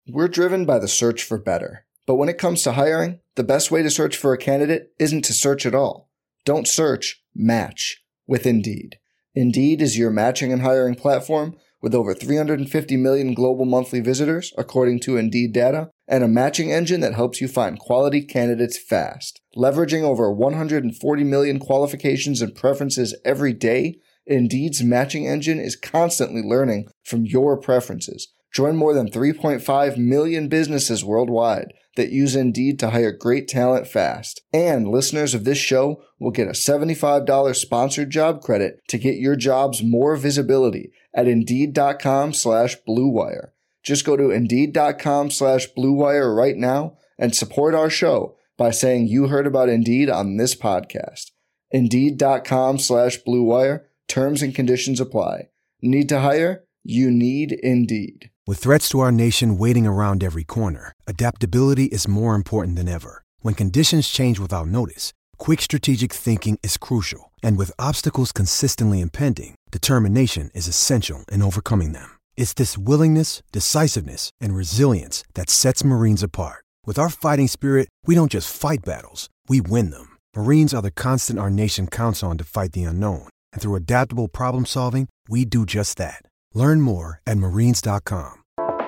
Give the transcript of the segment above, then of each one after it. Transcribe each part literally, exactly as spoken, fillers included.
We're driven by the search for better. But when it comes to hiring, the best way to search for a candidate isn't to search at all. Don't search, match with Indeed. Indeed is your matching and hiring platform with over three hundred fifty million global monthly visitors, according to Indeed data, and a matching engine that helps you find quality candidates fast. Leveraging over one hundred forty million qualifications and preferences every day, Indeed's matching engine is constantly learning from your preferences. Join more than three point five million businesses worldwide that use Indeed to hire great talent fast. And listeners of this show will get a seventy-five dollars sponsored job credit to get your jobs more visibility at Indeed.com slash Blue Wire. Just go to Indeed.com slash Blue Wire right now and support our show by saying you heard about Indeed on this podcast. Indeed.com slash Blue Wire. Terms and conditions apply. Need to hire? You need Indeed. With threats to our nation waiting around every corner, adaptability is more important than ever. When conditions change without notice, quick strategic thinking is crucial. And with obstacles consistently impending, determination is essential in overcoming them. It's this willingness, decisiveness, and resilience that sets Marines apart. With our fighting spirit, we don't just fight battles, we win them. Marines are the constant our nation counts on to fight the unknown. And through adaptable problem solving, we do just that. Learn more at marines dot com.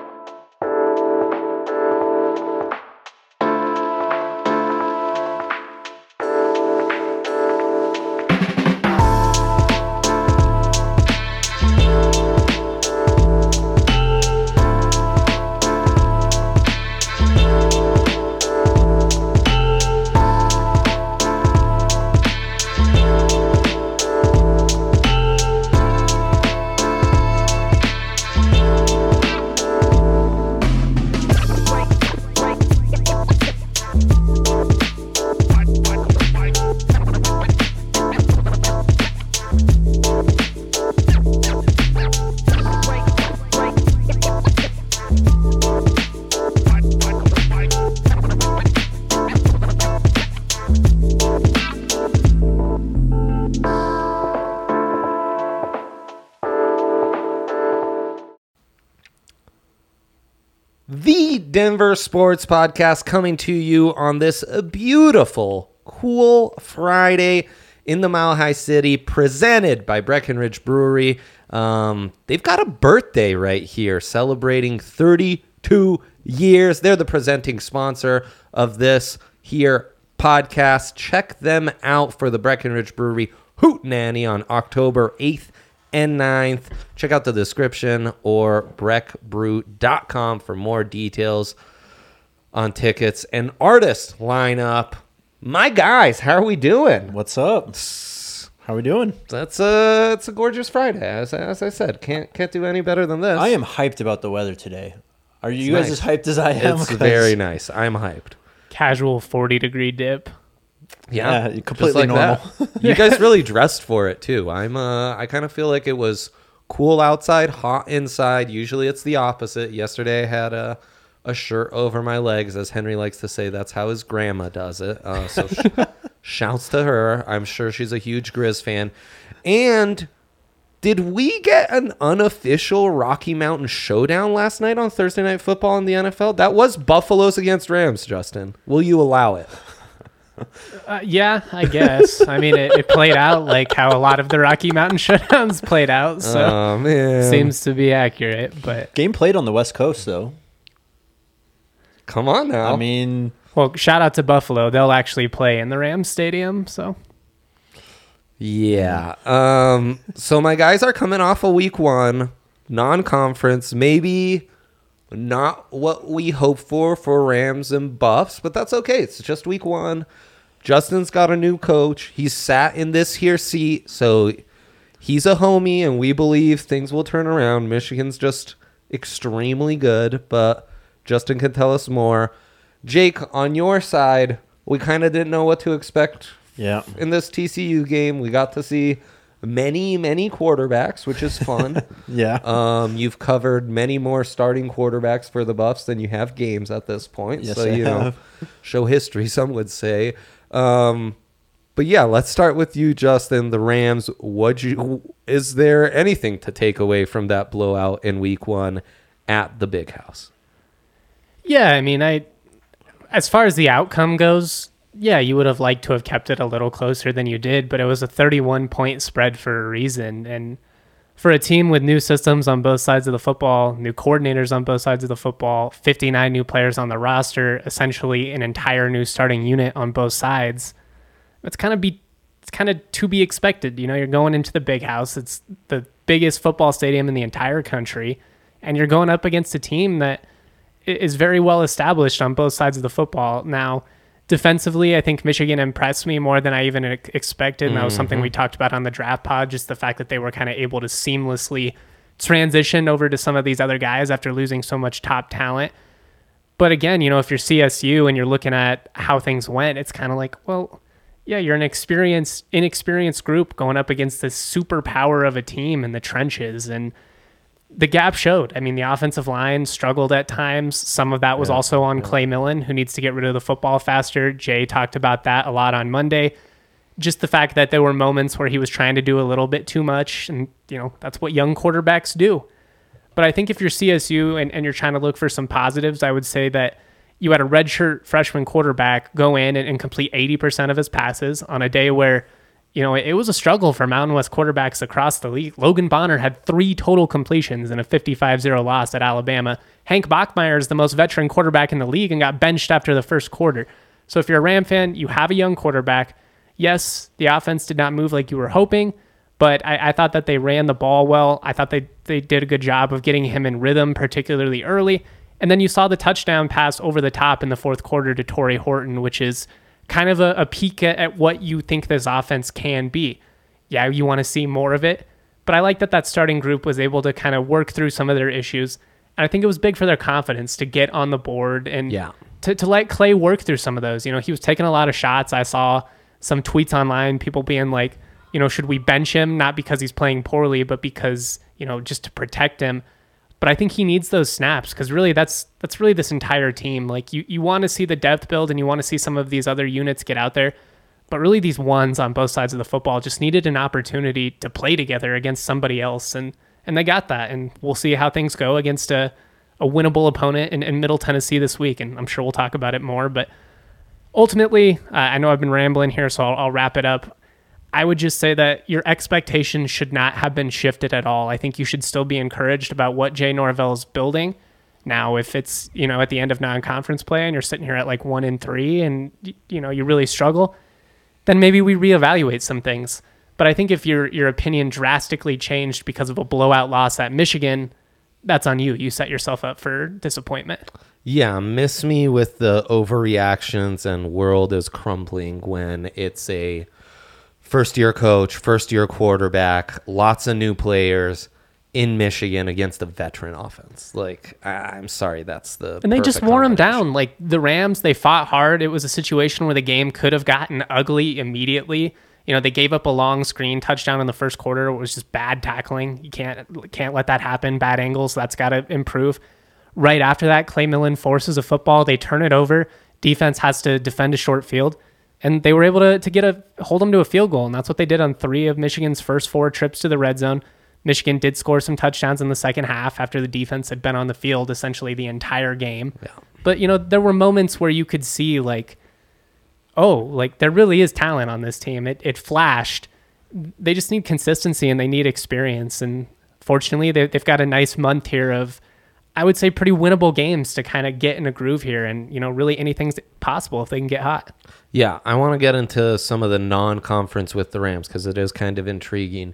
Denver Sports Podcast coming to you on this beautiful, cool Friday in the Mile High City, presented by Breckenridge Brewery. Um, they've got a birthday right here, celebrating thirty-two years. They're the presenting sponsor of this here podcast. Check them out for the Breckenridge Brewery Hootenanny on October eighth and ninth. Check out the description or breck brew dot com for more details on tickets and artist lineup. My guys, how are we doing? What's up? How are we doing? That's a it's a gorgeous Friday, as as I said. Can't can't do any better than this. I am hyped about the weather today. Are you it's guys nice. as hyped as I am? It's very nice. I'm hyped. Casual forty degree dip. Yeah, yeah completely like normal. You guys really dressed for it too. I'm uh I kind of feel like it was cool outside, hot inside. Usually it's the opposite. Yesterday I had a a shirt over my legs, as Henry likes to say. That's how his grandma does it. Uh, so sh- shouts to her. I'm sure she's a huge Grizz fan. And did we get an unofficial Rocky Mountain showdown last night on Thursday Night Football in the N F L? That was Buffaloes against Rams, Justin. Will you allow it? Uh, yeah, I guess. I mean, it, it played out like how a lot of the Rocky Mountain showdowns played out, so oh, man. Seems to be accurate. But game played on the West Coast, though. Come on now. I mean, well, shout out to Buffalo. They'll actually play in the Rams stadium, so. Yeah. Um. So my guys are coming off a week one non-conference, maybe not what we hope for for Rams and Buffs, but that's okay. It's just week one. Justin's got a new coach. He's sat in this here seat, so he's a homie, and we believe things will turn around. Michigan's just extremely good, but Justin can tell us more. Jake, on your side, we kind of didn't know what to expect yeah. in this T C U game. We got to see many, many quarterbacks, which is fun. yeah. Um, you've covered many more starting quarterbacks for the Buffs than you have games at this point. Yes, so, I you know, have. show history, some would say. Um, but yeah, let's start with you, Justin. The Rams, what you is there anything to take away from that blowout in week one at the Big House? Yeah, I mean, I as far as the outcome goes, yeah, you would have liked to have kept it a little closer than you did, but it was a thirty-one point spread for a reason. And for a team with new systems on both sides of the football, new coordinators on both sides of the football, fifty-nine new players on the roster, essentially an entire new starting unit on both sides, it's kind of be it's kind of to be expected. You know, you're going into the big house. It's the biggest football stadium in the entire country, and you're going up against a team that is very well established on both sides of the football. Now, defensively, I think Michigan impressed me more than I even expected, and that was something we talked about on the draft pod, just the fact that they were kind of able to seamlessly transition over to some of these other guys after losing so much top talent. But again, you know, if you're C S U and you're looking at how things went, it's kind of like, well, yeah, you're an experienced, inexperienced group going up against this superpower of a team in the trenches, and the gap showed. I mean, the offensive line struggled at times. Some of that was yeah, also on yeah. Clay Millen, who needs to get rid of the football faster. Jay talked about that a lot on Monday. Just the fact that there were moments where he was trying to do a little bit too much, and, you know, that's what young quarterbacks do. But I think if you're C S U and, and you're trying to look for some positives, I would say that you had a redshirt freshman quarterback go in and, and complete eighty percent of his passes on a day where, you know, it was a struggle for Mountain West quarterbacks across the league. Logan Bonner had three total completions in a fifty-five zero loss at Alabama. Hank Bachmeier is the most veteran quarterback in the league and got benched after the first quarter. So if you're a Ram fan, you have a young quarterback. Yes, the offense did not move like you were hoping, but I, I thought that they ran the ball well. I thought they, they did a good job of getting him in rhythm, particularly early. And then you saw the touchdown pass over the top in the fourth quarter to Torrey Horton, which is kind of a, a peek at, at what you think this offense can be. Yeah, you want to see more of it, but I like that that starting group was able to kind of work through some of their issues. And I think it was big for their confidence to get on the board and yeah. to, to let Clay work through some of those. You know, he was taking a lot of shots. I saw some tweets online, people being like, you know, should we bench him? Not because he's playing poorly, but because, you know, just to protect him. But I think he needs those snaps because really that's that's really this entire team. Like you, you want to see the depth build and you want to see some of these other units get out there. But really these ones on both sides of the football just needed an opportunity to play together against somebody else. And and they got that. And we'll see how things go against a, a winnable opponent in, in Middle Tennessee this week. And I'm sure we'll talk about it more. But ultimately, uh, I know I've been rambling here, so I'll, I'll wrap it up. I would just say that your expectations should not have been shifted at all. I think you should still be encouraged about what Jay Norvell is building. Now, if it's, you know, at the end of non-conference play and you're sitting here at like one and three and, you know, you really struggle, then maybe we reevaluate some things. But I think if your your opinion drastically changed because of a blowout loss at Michigan, that's on you. You set yourself up for disappointment. Yeah, miss me with the overreactions and world is crumbling when it's a first-year coach, first-year quarterback, lots of new players in Michigan against a veteran offense. Like, I- I'm sorry, that's the And they just perfect wore them combination. down. Like, the Rams, they fought hard. It was a situation where the game could have gotten ugly immediately. You know, they gave up a long screen touchdown in the first quarter. It was just bad tackling. You can't can't let that happen. Bad angles, that's got to improve. Right after that, Clay Millen forces a football. They turn it over. Defense has to defend a short field. And they were able to to get a hold them to a field goal, and that's what they did on three of Michigan's first four trips to the red zone. Michigan did score some touchdowns in the second half after the defense had been on the field essentially the entire game. Yeah. But, you know, there were moments where you could see, like, oh, like, there really is talent on this team. It it flashed. They just need consistency, and they need experience. And fortunately, they, they've got a nice month here of, I would say, pretty winnable games to kind of get in a groove here. And, you know, really anything's possible if they can get hot. Yeah, I want to get into some of the non-conference with the Rams because it is kind of intriguing.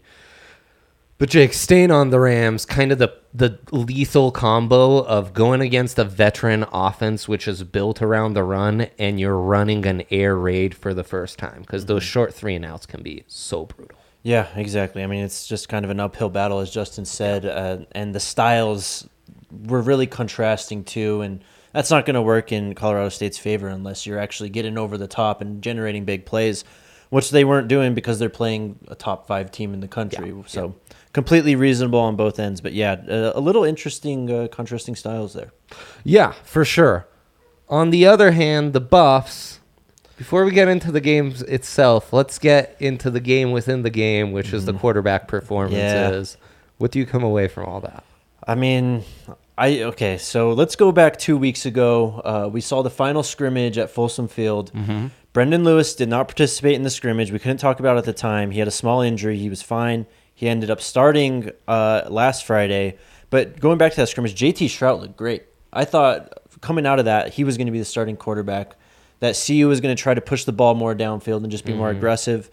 But Jake, staying on the Rams, kind of the, the lethal combo of going against a veteran offense, which is built around the run, and you're running an air raid for the first time because mm-hmm. those short three and outs can be so brutal. Yeah, exactly. I mean, it's just kind of an uphill battle, as Justin said, uh, and the styles were really contrasting too, and that's not going to work in Colorado State's favor unless you're actually getting over the top and generating big plays, which they weren't doing because they're playing a top five team in the country. Yeah, so yeah. Completely reasonable on both ends. But yeah, a, a little interesting, uh, contrasting styles there. Yeah, for sure. On the other hand, the Buffs, before we get into the games itself, let's get into the game within the game, which mm-hmm. is the quarterback performances. Yeah. What do you come away from all that? I mean, I okay, so let's go back two weeks ago. Uh, we saw the final scrimmage at Folsom Field. Mm-hmm. Brendan Lewis did not participate in the scrimmage. We couldn't talk about it at the time. He had a small injury. He was fine. He ended up starting uh, last Friday. But going back to that scrimmage, J T Shrout looked great. I thought coming out of that, he was going to be the starting quarterback. That C U was going to try to push the ball more downfield and just be mm-hmm. more aggressive.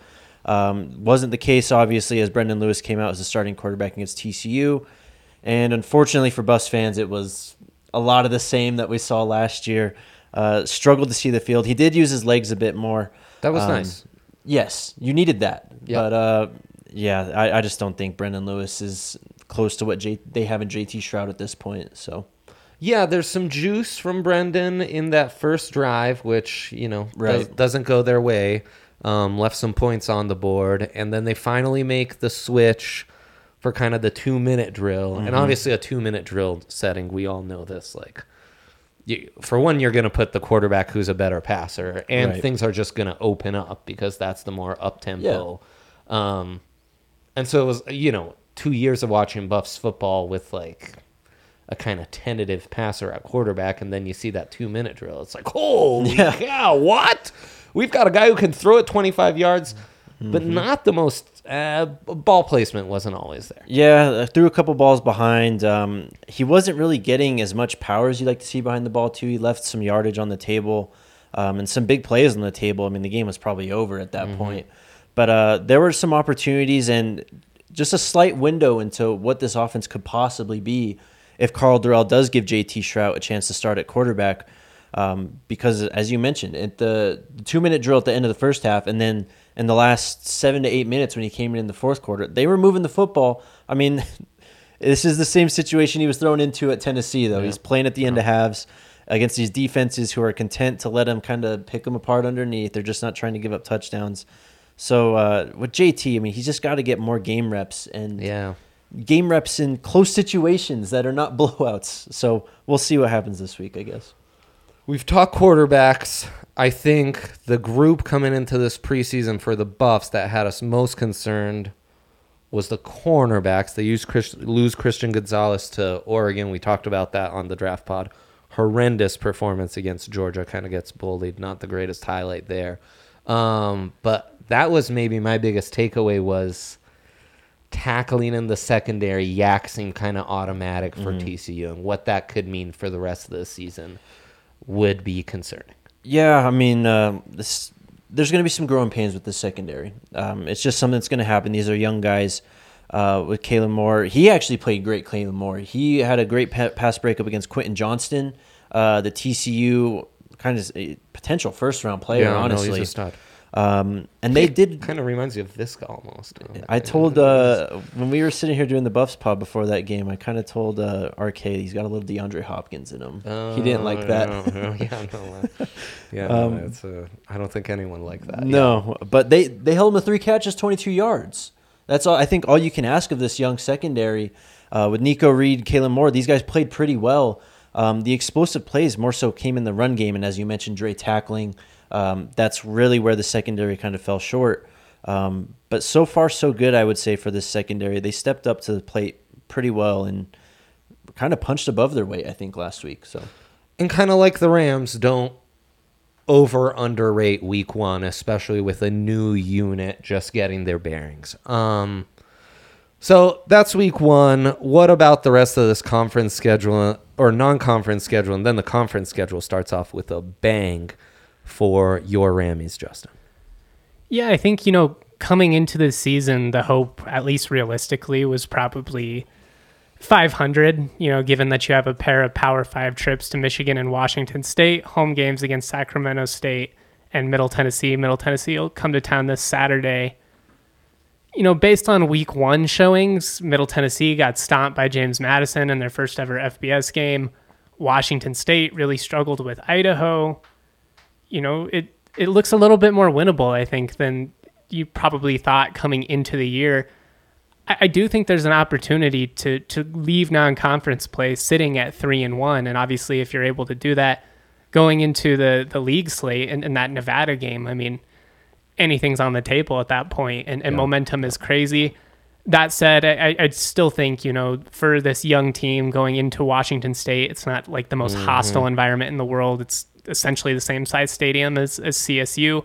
Um, wasn't the case, obviously, as Brendan Lewis came out as the starting quarterback against T C U. And unfortunately for Buffs fans, it was a lot of the same that we saw last year. Uh, struggled to see the field. He did use his legs a bit more. That was um, nice. Yes, you needed that. Yep. But, uh, yeah, I, I just don't think Brendan Lewis is close to what J- they have in J T Shrout at this point. So, yeah, there's some juice from Brendan in that first drive, which, you know, right. does, doesn't go their way. Um, left some points on the board. And then they finally make the switch for kind of the two-minute drill. Mm-hmm. And obviously a two-minute drill setting, we all know this. Like, you, for one, you're going to put the quarterback who's a better passer, and right. things are just going to open up because that's the more up-tempo. Yeah. Um, and so it was, you know, two years of watching Buffs football with, like, a kind of tentative passer at quarterback, and then you see that two-minute drill. It's like, holy yeah. cow, what? We've got a guy who can throw it twenty-five yards, mm-hmm. but not the most... Uh, ball placement wasn't always there. Yeah, threw a couple balls behind. Um, he wasn't really getting as much power as you'd like to see behind the ball, too. He left some yardage on the table um, and some big plays on the table. I mean, the game was probably over at that mm-hmm. point. But uh, there were some opportunities and just a slight window into what this offense could possibly be if Carl Durrell does give J T Shrout a chance to start at quarterback. Um, because, as you mentioned, at the two-minute drill at the end of the first half and then in the last seven to eight minutes when he came in in the fourth quarter, they were moving the football. I mean, this is the same situation he was thrown into at Tennessee, though. Yeah. He's playing at the end of halves against these defenses who are content to let him kind of pick them apart underneath. They're just not trying to give up touchdowns. So uh, with J T, I mean, he's just got to get more game reps and yeah. game reps in close situations that are not blowouts. So we'll see what happens this week, I guess. We've talked quarterbacks. I think the group coming into this preseason for the Buffs that had us most concerned was the cornerbacks. They used Chris, lose Christian Gonzalez to Oregon. We talked about that on the draft pod. Horrendous performance against Georgia. Kind of gets bullied. Not the greatest highlight there. Um, but that was maybe my biggest takeaway was tackling in the secondary. Yak seemed kind of automatic for mm-hmm. T C U, and what that could mean for the rest of the season would be concerning. Yeah, I mean, uh, this, there's going to be some growing pains with the secondary. Um, it's just something that's going to happen. These are young guys uh, with Kalen Moore. He actually played great, Kalen Moore. He had a great pa- pass breakup against Quentin Johnston, uh, the T C U kind of a potential first-round player, yeah, honestly. No, he's a stud. Um, and they did kind of reminds you of Visca almost. I told uh, when we were sitting here doing the Buffs pod before that game, I kind of told uh, R K he's got a little DeAndre Hopkins in him. Uh, he didn't like that. No, no, yeah, no, yeah, um, no, it's a, I don't think anyone liked that. No, yeah. But they they held him to three catches, twenty-two yards. That's all. I think all you can ask of this young secondary uh, with Nico Reed, Kalen Moore. These guys played pretty well. Um, the explosive plays more so came in the run game, and as you mentioned, Dre tackling. Um, that's really where the secondary kind of fell short. Um, but so far, so good, I would say, for this secondary. They stepped up to the plate pretty well and kind of punched above their weight, I think, last week. So, and kind of like the Rams, don't over underrate week one, especially with a new unit just getting their bearings. Um, so that's week one. What about the rest of this conference schedule or non-conference schedule? And then the conference schedule starts off with a bang for your Rammies, Justin. Yeah, I think, you know, coming into the season, the hope, at least realistically, was probably five hundred, you know, given that you have a pair of Power Five trips to Michigan and Washington State, home games against Sacramento State and Middle Tennessee. Middle Tennessee will come to town this Saturday. You know, based on week one showings, Middle Tennessee got stomped by James Madison in their first ever F B S game. Washington State really struggled with Idaho. You know, it, it looks a little bit more winnable, I think, than you probably thought coming into the year. I, I do think there's an opportunity to to leave non-conference play sitting at three and one, and obviously, if you're able to do that, going into the the league slate and, and that Nevada game, I mean, anything's on the table at that point, and, and yeah. momentum is crazy. That said, I, I still think, you know, for this young team going into Washington State, it's not like the most mm-hmm. hostile environment in the world. It's essentially the same size stadium as, as C S U.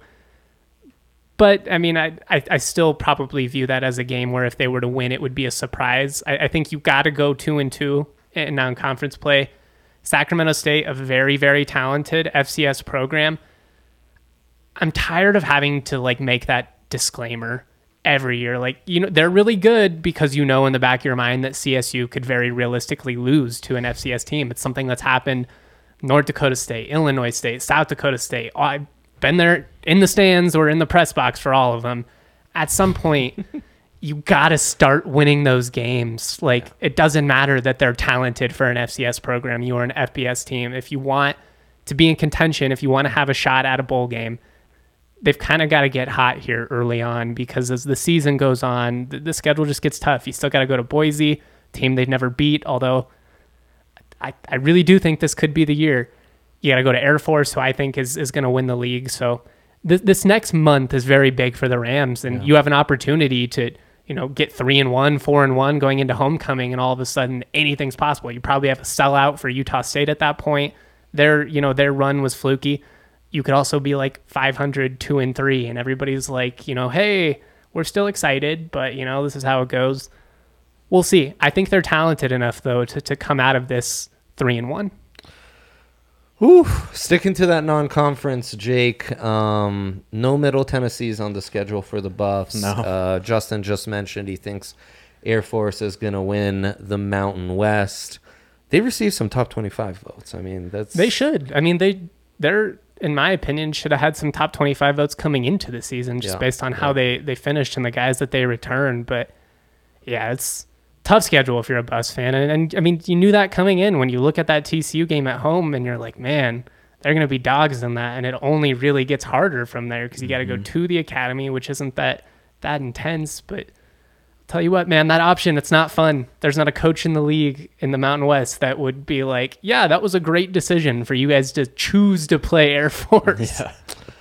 But, I mean, I, I I still probably view that as a game where if they were to win, it would be a surprise. I, I think you got to go two and two in non-conference play. Sacramento State, a very, very talented F C S program. I'm tired of having to, like, make that disclaimer every year. Like, you know, they're really good because you know in the back of your mind that C S U could very realistically lose to an F C S team. It's something that's happened North Dakota State, Illinois State, South Dakota State. I've been there in the stands or in the press box for all of them. At some point, you got to start winning those games. Like, it doesn't matter that they're talented for an F C S program. You are an F B S team. If you want to be in contention, if you want to have a shot at a bowl game, they've kind of got to get hot here early on, because as the season goes on, the, the schedule just gets tough. You still got to go to Boise, team they've never beat, although I, I really do think this could be the year. You got to go to Air Force, who I think is, is going to win the league. So this, this next month is very big for the Rams, and yeah. you have an opportunity to, you know, get three and one, four and one going into homecoming, and all of a sudden anything's possible. You probably have a sellout for Utah State at that point. Their, you know, their run was fluky. You could also be like five hundred, two and three, and everybody's like, you know, hey, we're still excited, but you know, this is how it goes. We'll see. I think they're talented enough though to, to come out of this three and one. Whew. Sticking to that non-conference, Jake. Um, no Middle Tennessee's on the schedule for the Buffs. No. Uh, Justin just mentioned he thinks Air Force is going to win the Mountain West. They received some top twenty-five votes. I mean, that's they should. I mean, they they're in my opinion should have had some top twenty-five votes coming into the season, just yeah. based on yeah. how they they finished and the guys that they returned. But yeah, it's tough schedule if you're a Buffs fan. And, and I mean, you knew that coming in when you look at that T C U game at home and you're like, man, they're going to be dogs in that. And it only really gets harder from there because you got to mm-hmm. go to the academy, which isn't that, that intense. But I'll tell you what, man, that option, it's not fun. There's not a coach in the league in the Mountain West that would be like, yeah, that was a great decision for you guys to choose to play Air Force. Yeah.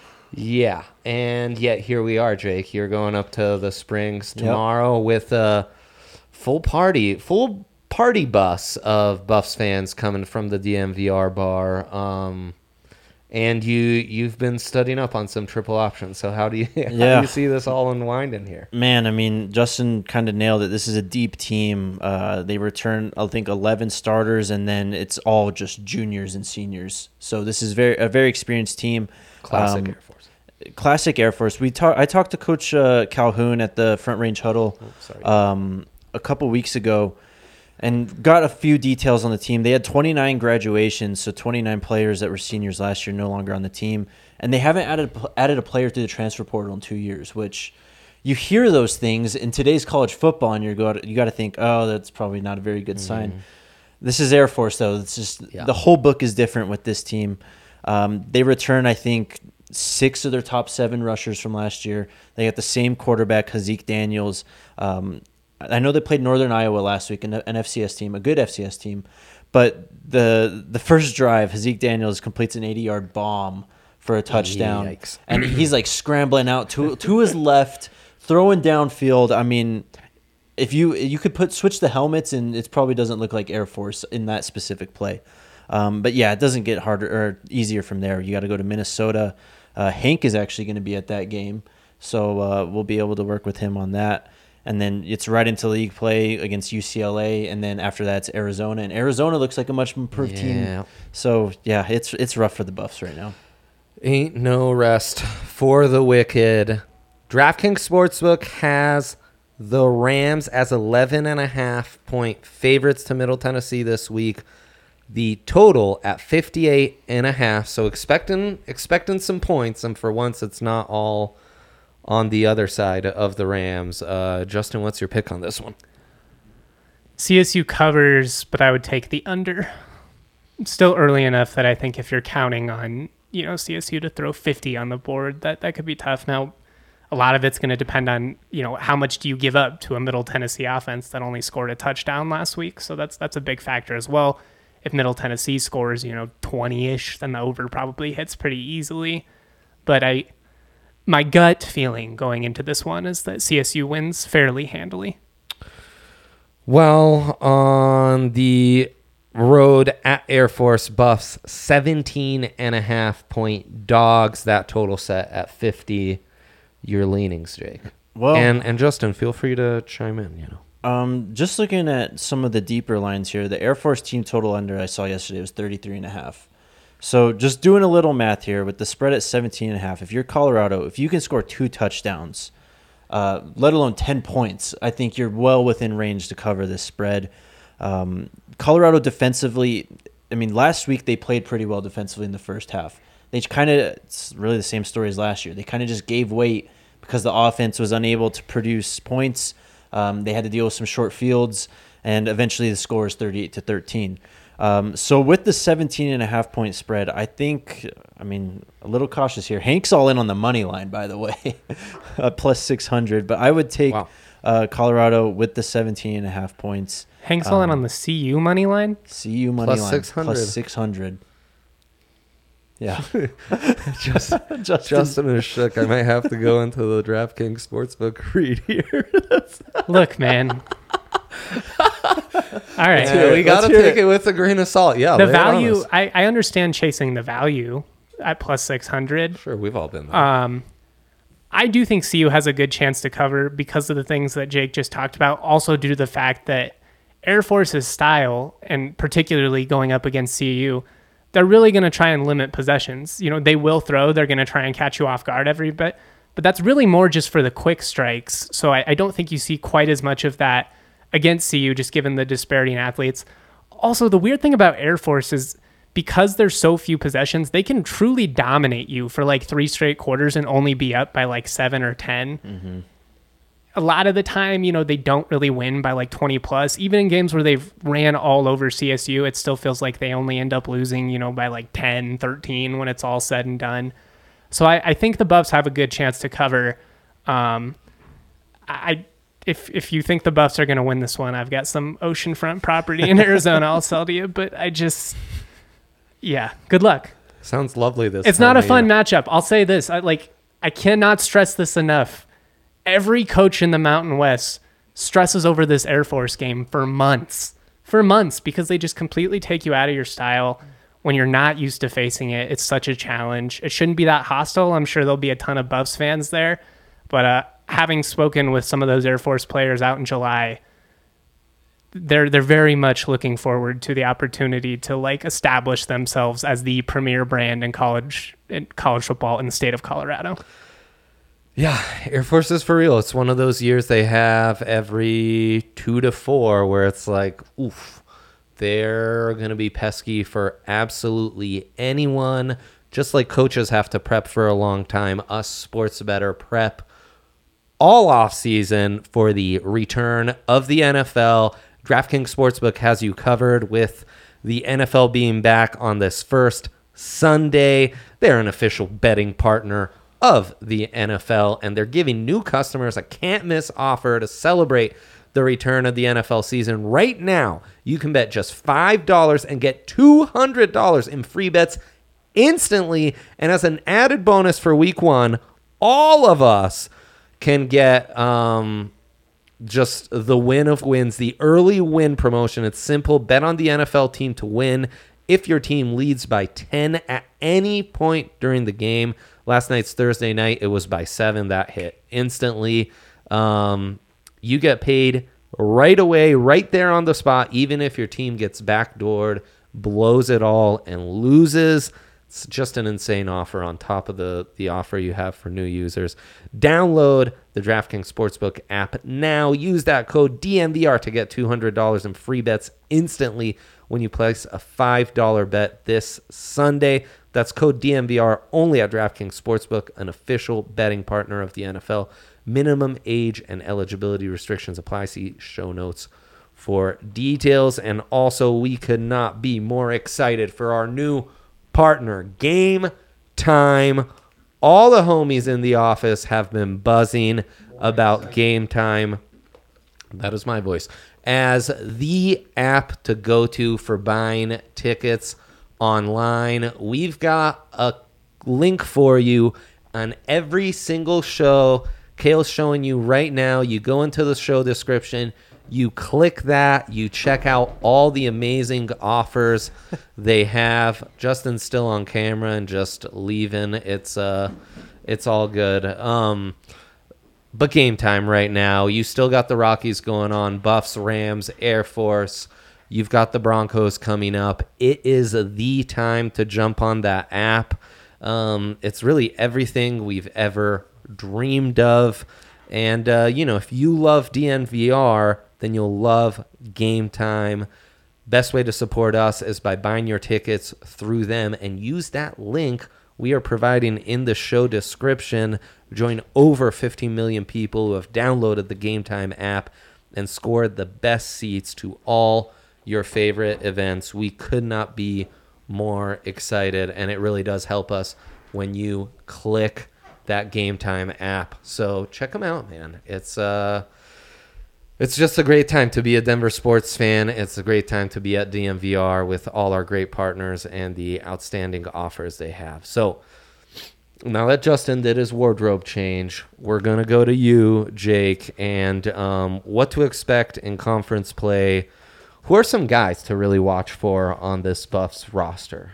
Yeah. And yet here we are, Jake. You're going up to the Springs tomorrow yep. with a full party, full party bus of Buffs fans coming from the D M V R bar. Um, and you, you've been studying up on some triple options. So how do you, yeah. how do you see this all unwinding here? Man, I mean, Justin kind of nailed it. This is a deep team. Uh, they return, I think, eleven starters, and then it's all just juniors and seniors. So this is very a very experienced team. Classic um, Air Force. Classic Air Force. We talk, I talked to Coach uh, Calhoun at the Front Range Huddle oh, sorry. Um, a couple weeks ago, and got a few details on the team. They had twenty-nine graduations, so twenty-nine players that were seniors last year no longer on the team, and they haven't added added a player through the transfer portal in two years. Which you hear those things in today's college football, and you go you got to think, oh, that's probably not a very good mm-hmm. sign. This is Air Force, though. It's just yeah. the whole book is different with this team. Um, they return, I think, six of their top seven rushers from last year. They got the same quarterback, Hazik Daniels. Um, I know they played Northern Iowa last week, an, an F C S team, a good F C S team. But the the first drive, Hazik Daniels completes an eighty-yard bomb for a touchdown. Yikes. And he's like scrambling out to to his left, throwing downfield. I mean, if you you could put switch the helmets, and it probably doesn't look like Air Force in that specific play. Um, but yeah, it doesn't get harder or easier from there. You got to go to Minnesota. Uh, Hank is actually going to be at that game, so uh, we'll be able to work with him on that. And then it's right into league play against U C L A, and then after that it's Arizona. And Arizona looks like a much improved yeah. team. So yeah, it's it's rough for the Buffs right now. Ain't no rest for the wicked. DraftKings Sportsbook has the Rams as eleven and a half point favorites to Middle Tennessee this week. The total at fifty-eight and a half. So expecting expecting some points, and for once it's not all on the other side of the Rams. Uh, Justin, what's your pick on this one? C S U covers, but I would take the under. It's still early enough that I think if you're counting on, you know, C S U to throw fifty on the board, that, that could be tough. Now, a lot of it's going to depend on, you know, how much do you give up to a Middle Tennessee offense that only scored a touchdown last week. So that's that's a big factor as well. If Middle Tennessee scores, you know, twenty-ish, then the over probably hits pretty easily. But I... My gut feeling going into this one is that C S U wins fairly handily. Well, on the road at Air Force, Buffs seventeen and a half point dogs. That total set at fifty. Your leanings, Jake. Well, and and Justin, feel free to chime in. You know, um, just looking at some of the deeper lines here, the Air Force team total under I saw yesterday was thirty-three and a half. So just doing a little math here with the spread at seventeen and a half. If you're Colorado, if you can score two touchdowns, uh, let alone ten points, I think you're well within range to cover this spread. Um, Colorado defensively, I mean, last week they played pretty well defensively in the first half. They kind of, it's really the same story as last year. They kind of just gave weight because the offense was unable to produce points. Um, they had to deal with some short fields, and eventually the score is thirty-eight to thirteen. Um, so with the seventeen and a half point spread, I think, I mean, a little cautious here. Hank's all in on the money line, by the way, uh, plus six hundred. But I would take wow. uh, Colorado with the seventeen and a half points. Hank's all in Um, on the C U money line. C U money Plus line six hundred. plus six hundred. Yeah. Just, Justin. Justin is shook. I might have to go into the DraftKings Sportsbook read here. Look, man. All right. Yeah, we got to Let's hear take it. it with a grain of salt. Yeah, The lay it on value, us. I, I understand chasing the value at plus six hundred. Sure, we've all been there. Um, I do think C U has a good chance to cover because of the things that Jake just talked about. Also, due to the fact that Air Force's style, and particularly going up against C U, they're really going to try and limit possessions. You know, they will throw. They're going to try and catch you off guard every bit. But that's really more just for the quick strikes. So I, I don't think you see quite as much of that against C U, just given the disparity in athletes. Also, the weird thing about Air Force is because there's so few possessions, they can truly dominate you for like three straight quarters and only be up by like seven or ten. Mm-hmm. A lot of the time, you know, they don't really win by like twenty plus. Even in games where they've ran all over C S U, it still feels like they only end up losing, you know, by like ten, thirteen when it's all said and done. So I, I think the Buffs have a good chance to cover. Um, I if if you think the Buffs are going to win this one, I've got some oceanfront property in Arizona I'll sell to you. But I just, yeah, good luck. Sounds lovely. This It's time not a of fun year. matchup. I'll say this. I, like, I cannot stress this enough. Every coach in the Mountain West stresses over this Air Force game for months. For months, because they just completely take you out of your style. When you're not used to facing it, it's such a challenge. It shouldn't be that hostile. I'm sure there'll be a ton of Buffs fans there. But uh, having spoken with some of those Air Force players out in July, they're they're very much looking forward to the opportunity to like establish themselves as the premier brand in college in college football in the state of Colorado. Yeah, Air Force is for real. It's one of those years they have every two to four where it's like, oof, they're going to be pesky for absolutely anyone. Just like coaches have to prep for a long time, us sports better prep all off season for the return of the N F L. DraftKings Sportsbook has you covered with the N F L being back on this first Sunday. They're an official betting partner of the N F L, and they're giving new customers a can't-miss offer to celebrate the return of the N F L season. Right now, you can bet just five dollars and get two hundred dollars in free bets instantly, and as an added bonus for week one, all of us can get um, just the win of wins, the early win promotion. It's simple. Bet on the N F L team to win if your team leads by ten at any point during the game. Last night's Thursday night, it was by seven. That hit instantly. Um, you get paid right away, right there on the spot, even if your team gets backdoored, blows it all, and loses. It's just an insane offer on top of the, the offer you have for new users. Download the DraftKings Sportsbook app now. Use that code D M V R to get two hundred dollars in free bets instantly when you place a five dollar bet this Sunday. That's code D M V R only at DraftKings Sportsbook, an official betting partner of the N F L. Minimum age and eligibility restrictions apply. See show notes for details. And also, we could not be more excited for our new partner, Game Time. All the homies in the office have been buzzing about Game Time. That is my voice. As the app to go to for buying tickets online. We've got a link for you on every single show. Kale's showing you right now. You go into the show description. You click that, you check out all the amazing offers they have. Justin's still on camera and just leaving. It's uh it's all good. Um but game time right now. You still got the Rockies going on, Buffs, Rams, Air Force. You've got the Broncos coming up. It is the time to jump on that app. Um, it's really everything we've ever dreamed of. And, uh, you know, if you love D N V R, then you'll love Game Time. Best way to support us is by buying your tickets through them and use that link we are providing in the show description. Join over fifteen million people who have downloaded the Game Time app and scored the best seats to all your favorite events. We could not be more excited, and it really does help us when you click that Game Time app. So check them out, man. It's uh it's just a great time to be a Denver sports fan. It's a great time to be at D M V R with all our great partners and the outstanding offers they have. So now that Justin did his wardrobe change, we're going to go to you, Jake, and um, what to expect in conference play. Who are some guys to really watch for on this Buffs roster?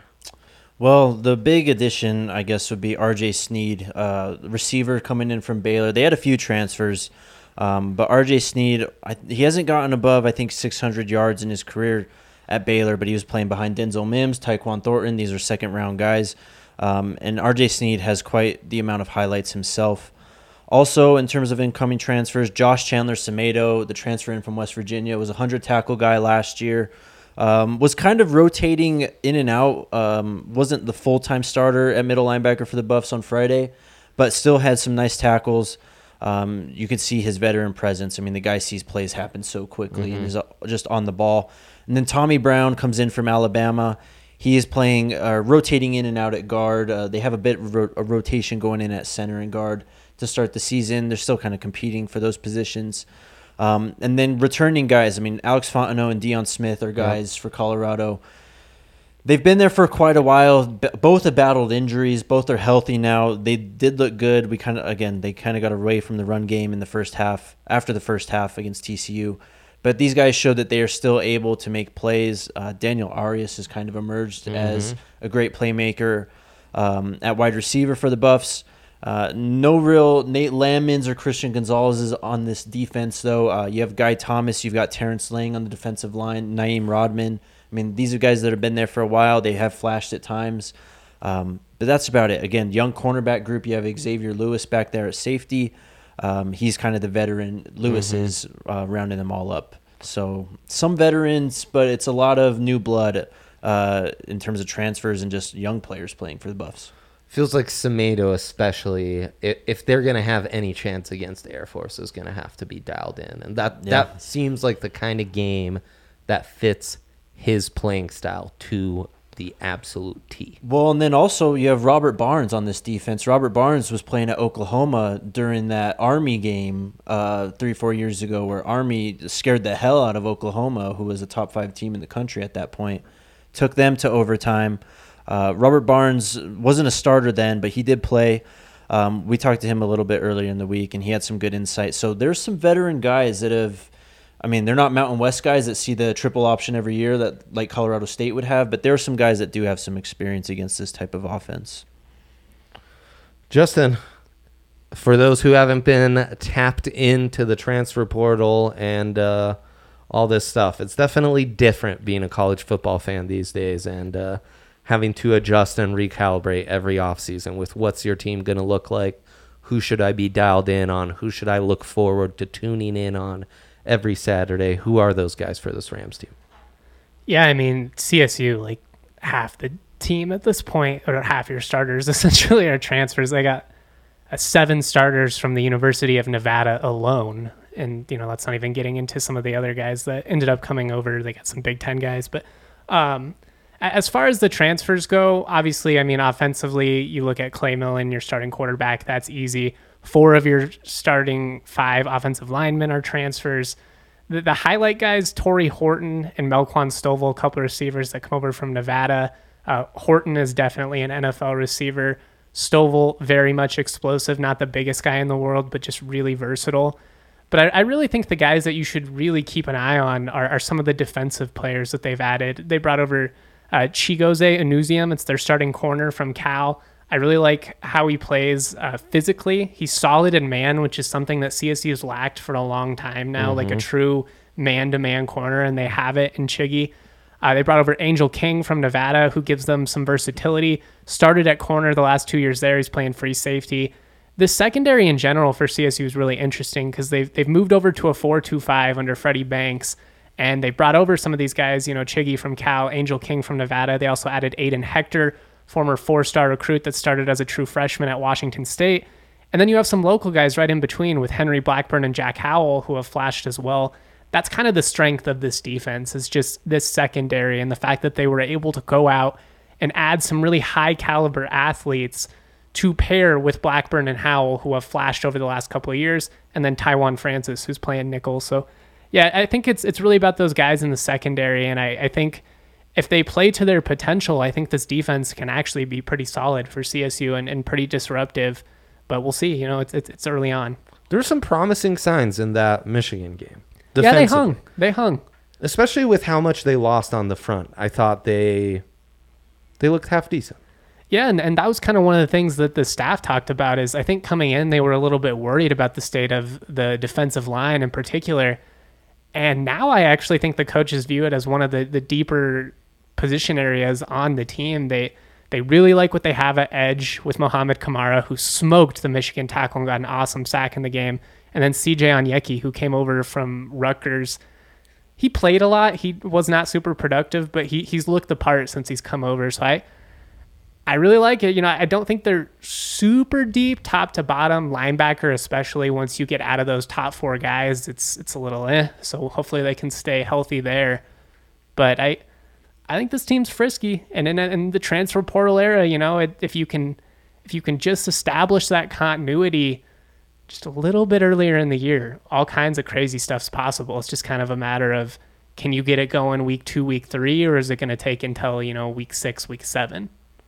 Well, the big addition, I guess, would be R J Sneed, uh, receiver coming in from Baylor. They had a few transfers, um, but R J Sneed, I, he hasn't gotten above, I think, six hundred yards in his career at Baylor, but he was playing behind Denzel Mims, Tyquan Thornton. These are second-round guys, um, and R J Sneed has quite the amount of highlights himself. Also, in terms of incoming transfers, Josh Chandler-Semedo, the transfer in from West Virginia, was a hundred-tackle guy last year. Um, was kind of rotating in and out. Um, wasn't the full-time starter at middle linebacker for the Buffs on Friday, but still had some nice tackles. Um, you could see his veteran presence. I mean, the guy sees plays happen so quickly mm-hmm. and is just on the ball. And then Tommy Brown comes in from Alabama. He is playing, uh, rotating in and out at guard. Uh, they have a bit of ro- a rotation going in at center and guard to start the season. They're still kind of competing for those positions. Um, and then returning guys, I mean, Alex Fontenot and Deion Smith are guys yeah. for Colorado. They've been there for quite a while. B- both have battled injuries. Both are healthy now. They did look good. We kind of, again, they kind of got away from the run game in the first half, after the first half against T C U. But these guys showed that they are still able to make plays. Uh, Daniel Arias has kind of emerged mm-hmm. as a great playmaker um, at wide receiver for the Buffs. Uh, no real Nate Lamons or Christian Gonzalez is on this defense, though. Uh, you have Guy Thomas. You've got Terrence Lang on the defensive line, Naeem Rodman. I mean, these are guys that have been there for a while. They have flashed at times. Um, but that's about it. Again, young cornerback group. You have Xavier Lewis back there at safety. Um, he's kind of the veteran. Lewis mm-hmm. is uh, rounding them all up. So some veterans, but it's a lot of new blood uh, in terms of transfers and just young players playing for the Buffs. Feels like Semedo especially, if, if they're going to have any chance against Air Force, is going to have to be dialed in. And that, yeah. that seems like the kind of game that fits his playing style to the absolute T. Well, and then also you have Robert Barnes on this defense. Robert Barnes was playing at Oklahoma during that Army game uh, three, four years ago where Army scared the hell out of Oklahoma, who was a top five team in the country at that point. Took them to overtime. Uh, Robert Barnes wasn't a starter then, but he did play. Um, we talked to him a little bit earlier in the week, and he had some good insight. So there's some veteran guys that have, I mean, they're not Mountain West guys that see the triple option every year that like Colorado State would have, but there are some guys that do have some experience against this type of offense. Justin, for those who haven't been tapped into the transfer portal and uh, all this stuff, it's definitely different being a college football fan these days, and uh, having to adjust and recalibrate every offseason with what's your team going to look like, who should I be dialed in on, who should I look forward to tuning in on every Saturday. Who are those guys for this Rams team? Yeah, I mean, C S U, like half the team at this point, or half your starters essentially are transfers. They got uh, seven starters from the University of Nevada alone. And, you know, that's not even getting into some of the other guys that ended up coming over. They got some Big Ten guys. But um, as far as the transfers go, obviously, I mean, offensively, you look at Clay Millen, your starting quarterback, that's easy. Four of your starting five offensive linemen are transfers. The, the highlight guys, Torrey Horton and Melquan Stovall, a couple of receivers that come over from Nevada. Uh, Horton is definitely an N F L receiver. Stovall, very much explosive, not the biggest guy in the world, but just really versatile. But I, I really think the guys that you should really keep an eye on are, are some of the defensive players that they've added. They brought over uh, Chigozie Anuzium. It's their starting corner from Cal. I really like how he plays uh, physically. He's solid in man, which is something that C S U's lacked for a long time now, mm-hmm. like a true man-to-man corner, and they have it in Chiggy. Uh, they brought over Angel King from Nevada, who gives them some versatility. Started at corner the last two years there. He's playing free safety. The secondary in general for C S U is really interesting because they've, they've moved over to a four two five under Freddie Banks, and they brought over some of these guys, you know, Chiggy from Cal, Angel King from Nevada. They also added Aiden Hector, former four-star recruit that started as a true freshman at Washington State. And then you have some local guys right in between with Henry Blackburn and Jack Howell, who have flashed as well. That's kind of the strength of this defense, is just this secondary and the fact that they were able to go out and add some really high-caliber athletes to pair with Blackburn and Howell, who have flashed over the last couple of years, and then Taiwan Francis, who's playing nickel. So, yeah, I think it's it's really about those guys in the secondary, and I, I think if they play to their potential, I think this defense can actually be pretty solid for C S U and, and pretty disruptive. But we'll see. You know, it's it's, it's early on. There's some promising signs in that Michigan game. Yeah, they hung. They hung. Especially with how much they lost on the front. I thought they they looked half decent. Yeah, and, and that was kind of one of the things that the staff talked about is I think coming in, they were a little bit worried about the state of the defensive line in particular. And now I actually think the coaches view it as one of the, the deeper position areas on the team. They they really like what they have at edge with Mohamed Kamara, who smoked the Michigan tackle and got an awesome sack in the game. And then C J Onyeki, who came over from Rutgers. He played a lot. He was not super productive, but he he's looked the part since he's come over. So I I really like it. You know, I don't think they're super deep, top to bottom, linebacker, especially once you get out of those top four guys. It's it's a little eh. So hopefully they can stay healthy there. But I I think this team's frisky, and in, in the transfer portal era, you know, it, if you can if you can just establish that continuity just a little bit earlier in the year, all kinds of crazy stuff's possible. It's just kind of a matter of, can you get it going week two, week three, or is it going to take until, you know, week six, week seven?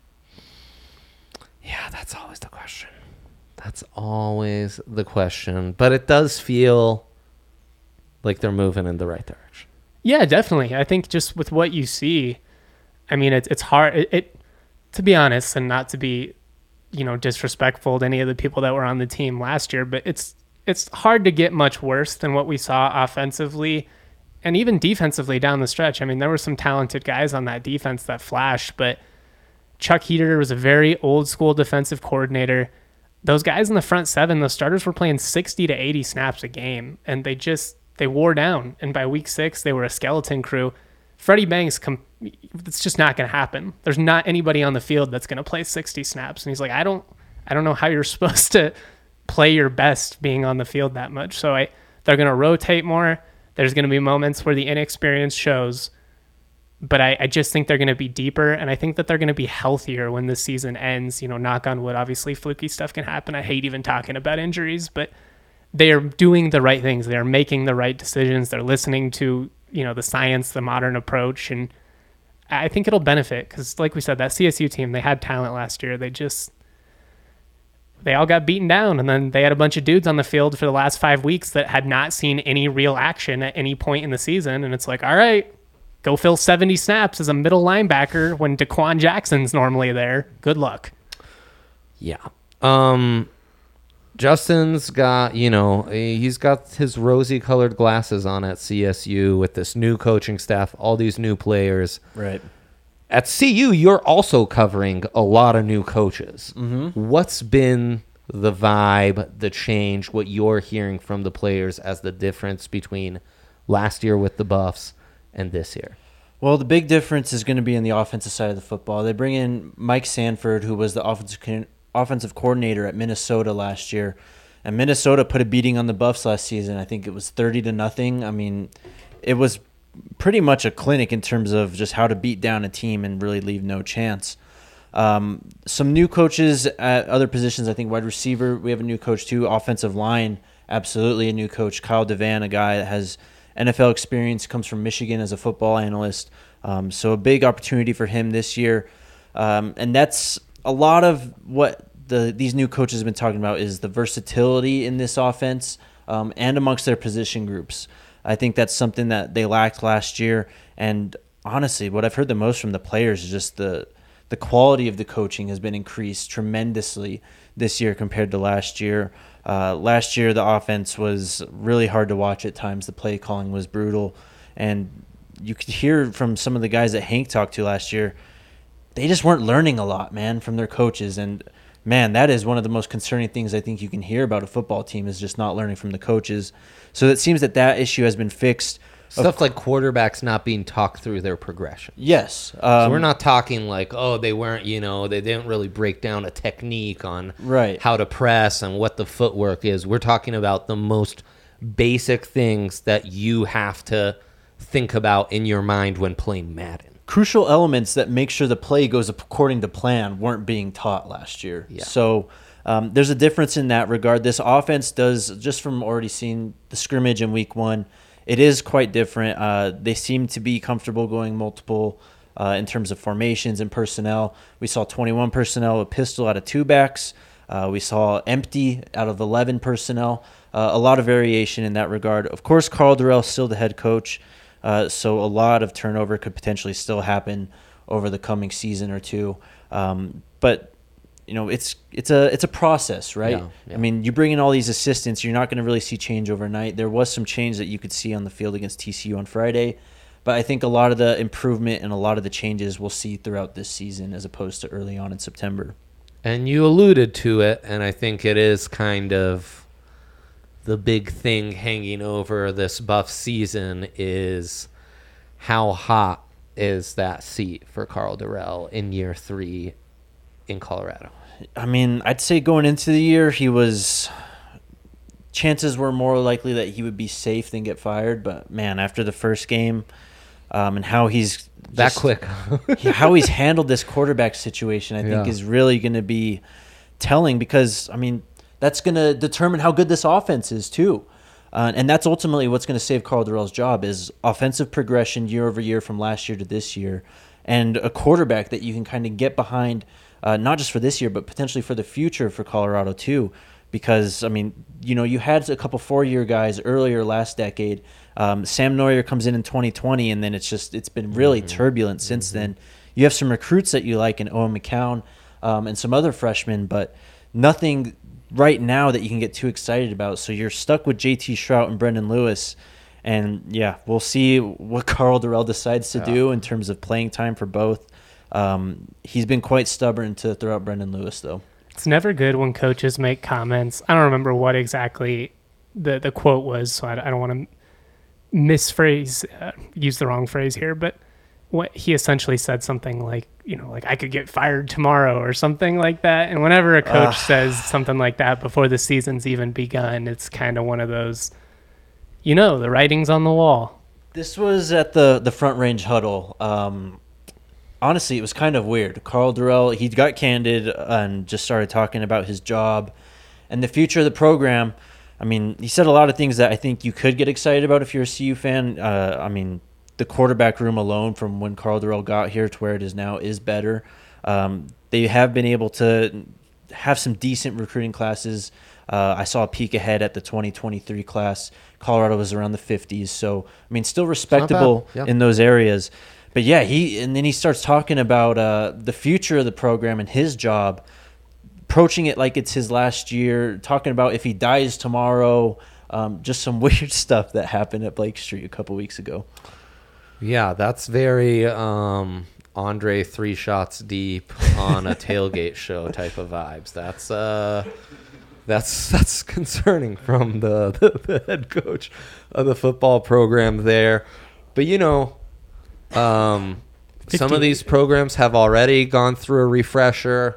Yeah, that's always the question. That's always the question. But it does feel like they're moving in the right direction. Yeah, definitely. I think just with what you see, I mean, it's it's hard. It, it to be honest, and not to be, you know, disrespectful to any of the people that were on the team last year, but it's it's hard to get much worse than what we saw offensively and even defensively down the stretch. I mean, there were some talented guys on that defense that flashed, but Chuck Heater was a very old school defensive coordinator. Those guys in the front seven, the starters were playing sixty to eighty snaps a game, and they just they wore down. And by week six, they were a skeleton crew. Freddie Banks, com- it's just not going to happen. There's not anybody on the field that's going to play sixty snaps. And he's like, I don't, I don't know how you're supposed to play your best being on the field that much. So I, they're going to rotate more. There's going to be moments where the inexperience shows, but I, I just think they're going to be deeper. And I think that they're going to be healthier when the season ends. You know, knock on wood, obviously fluky stuff can happen. I hate even talking about injuries, but they are doing the right things. They're making the right decisions. They're listening to, you know, the science, the modern approach. And I think it'll benefit because, like we said, that C S U team, they had talent last year. They just, they all got beaten down. And then they had a bunch of dudes on the field for the last five weeks that had not seen any real action at any point in the season. And it's like, all right, go fill seventy snaps as a middle linebacker when Daquan Jackson's normally there. Good luck. Yeah. Um, Justin's got, you know, he's got his rosy colored glasses on at C S U with this new coaching staff, all these new players. Right. At C U, you're also covering a lot of new coaches. Mm-hmm. What's been the vibe, the change, what you're hearing from the players as the difference between last year with the Buffs and this year? Well, the big difference is going to be in the offensive side of the football. They bring in Mike Sanford, who was the offensive offensive coordinator at Minnesota last year, and Minnesota put a beating on the Buffs last season. I think it was thirty to nothing. I mean, it was pretty much a clinic in terms of just how to beat down a team and really leave no chance. Um, some new coaches at other positions. I think wide receiver, we have a new coach too. Offensive line, absolutely a new coach. Kyle Devan, a guy that has N F L experience, comes from Michigan as a football analyst. Um, so a big opportunity for him this year. Um, and that's a lot of what the these new coaches have been talking about is the versatility in this offense. um, and amongst their position groups. I think that's something that they lacked last year. And honestly, what I've heard the most from the players is just the the quality of the coaching has been increased tremendously this year compared to last year. Uh, last year, the offense was really hard to watch at times. The play calling was brutal. And you could hear from some of the guys that Hank talked to last year, they just weren't learning a lot, man, from their coaches. And, man, that is one of the most concerning things I think you can hear about a football team is just not learning from the coaches. So it seems that that issue has been fixed. Stuff like quarterbacks not being talked through their progression. Yes. Um, so we're not talking like, oh, they weren't, you know, they didn't really break down a technique on right. how to press and what the footwork is. We're talking about the most basic things that you have to think about in your mind when playing Madden. Crucial elements that make sure the play goes according to plan weren't being taught last year. Yeah. So um, there's a difference in that regard. This offense does, just from already seeing the scrimmage in week one, it is quite different. Uh, they seem to be comfortable going multiple uh, in terms of formations and personnel. We saw twenty-one personnel, a pistol out of two backs. Uh, we saw empty out of eleven personnel. Uh, a lot of variation in that regard. Of course, Karl Dorrell still the head coach, uh, so a lot of turnover could potentially still happen over the coming season or two. Um, but you know, it's it's a it's a process, right? Yeah, yeah. I mean, you bring in all these assistants, you're not going to really see change overnight. There was some change that you could see on the field against T C U on Friday, but I think a lot of the improvement and a lot of the changes we'll see throughout this season as opposed to early on in September. And you alluded to it, and I think it is kind of the big thing hanging over this Buff season is how hot is that seat for Karl Dorrell in year three in Colorado? I mean, I'd say going into the year, he was chances were more likely that he would be safe than get fired. But man, after the first game, um, and how he's that just, quick, how he's handled this quarterback situation, I think Yeah. is really going to be telling because I mean that's going to determine how good this offense is too. Uh, and that's ultimately what's going to save Karl Dorrell's job is offensive progression year over year from last year to this year, and a quarterback that you can kind of get behind. Uh, not just for this year, but potentially for the future for Colorado too. Because, I mean, you know, you had a couple four-year guys earlier last decade. Um, Sam Neuer comes in in twenty twenty, and then it's just it's been really mm-hmm. turbulent since mm-hmm. then. You have some recruits that you like in Owen McCown um, and some other freshmen, but nothing right now that you can get too excited about. So you're stuck with J T Shrout and Brendan Lewis. And, yeah, we'll see what Karl Dorrell decides to yeah. do in terms of playing time for both. Um, he's been quite stubborn to throw out Brendan Lewis, though. It's never good when coaches make comments. I don't remember what exactly the, the quote was, so I, I don't want to misphrase, uh, use the wrong phrase here, but what he essentially said something like, you know, like I could get fired tomorrow or something like that. And whenever a coach uh, says something like that before the season's even begun, it's kind of one of those, you know, the writing's on the wall. This was at the, the Front Range huddle. Um, Honestly, it was kind of weird. Karl Dorrell, he got candid and just started talking about his job and the future of the program. I mean, he said a lot of things that I think you could get excited about if you're a C U fan. Uh, I mean, the quarterback room alone from when Karl Dorrell got here to where it is now is better. Um, they have been able to have some decent recruiting classes. Uh, I saw a peek ahead at the twenty twenty-three class. Colorado was around the fifties. So, I mean, still respectable yeah. in those areas. But yeah, he and then he starts talking about uh, the future of the program and his job, approaching it like it's his last year, talking about if he dies tomorrow, um, just some weird stuff that happened at Blake Street a couple weeks ago. Yeah, that's very um, Andre three shots deep on a tailgate show type of vibes. That's uh, that's that's concerning from the, the, the head coach of the football program there. But you know. Um, some of these programs have already gone through a refresher.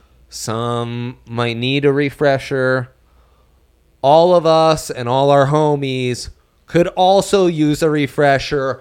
Some might need a refresher. All of us and all our homies could also use a refresher.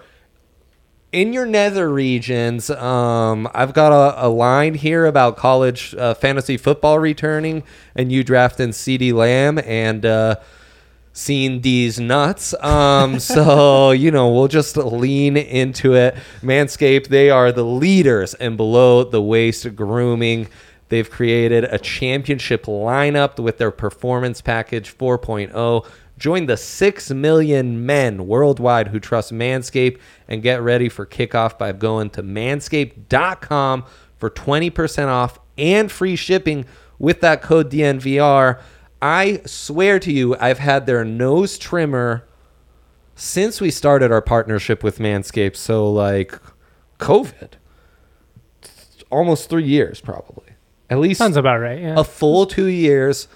In your nether regions, um, I've got a, a line here about college uh, fantasy football returning and you drafting CeeDee Lamb and uh, seen these nuts. Um, so, you know, we'll just lean into it. Manscaped, they are the leaders in below the waist grooming. They've created a championship lineup with their Performance Package four point oh. Join the six million men worldwide who trust Manscaped and get ready for kickoff by going to manscaped dot com for twenty percent off and free shipping with that code D N V R. I swear to you, I've had their nose trimmer since we started our partnership with Manscaped. So, like, COVID. Almost three years, probably. At least Sounds about right, yeah. a full two years.